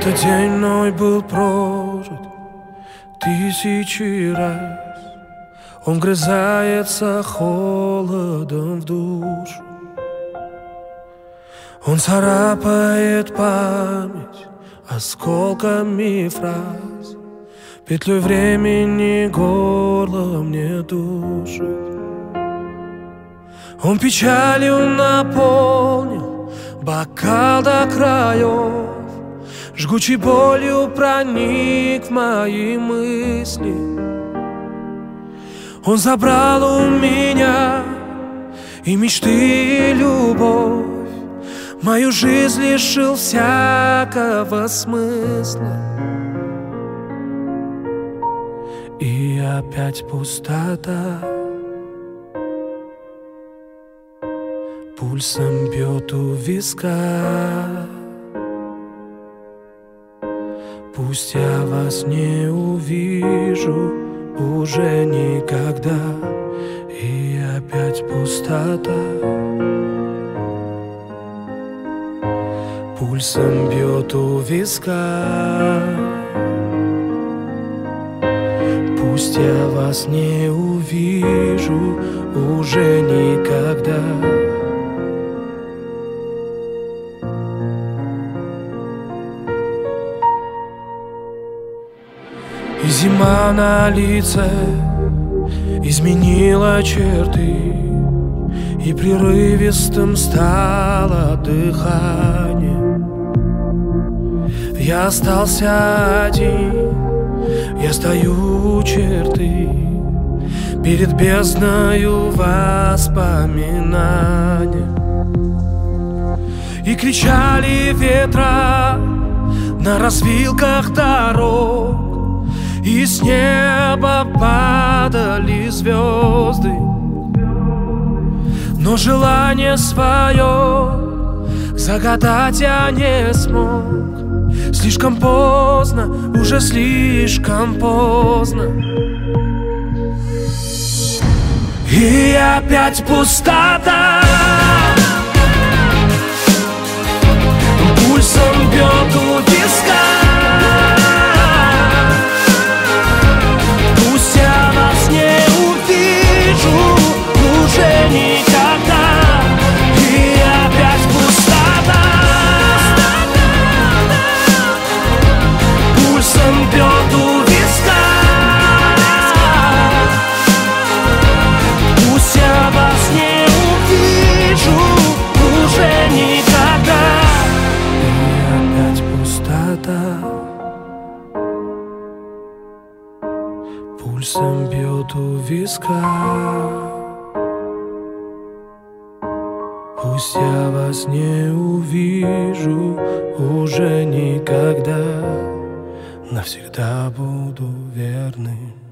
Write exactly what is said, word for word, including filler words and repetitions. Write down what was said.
Этот день мной был прожит тысячи раз. Он вгрызается холодом в душу. Он царапает память осколками фраз, петлей времени горло мне душит. Он печалью наполнил бокал до краев, жгучей болью проник в мои мысли. Он забрал у меня и мечты, и любовь, мою жизнь лишил всякого смысла. И опять пустота пульсом бьет у виска. Пусть я вас не увижу уже никогда. И опять пустота пульсом бьет у виска. Пусть я вас не увижу уже никогда. И зима на лице изменила черты, и прерывистым стало дыхание. Я остался один, я стою у черты перед бездною воспоминаний. И кричали ветра на развилках дорог, и с неба падали звезды. Но желание свое загадать я не смог. Слишком поздно, уже слишком поздно. И опять пустота пульсом бьет у виска. Пусть я вас не увижу уже никогда. И опять пустота пульсом бьет у виска. Пусть я вас не увижу уже никогда. И опять пустота пульсом бьет у виска. Пусть я вас не увижу уже никогда. Навсегда буду верным.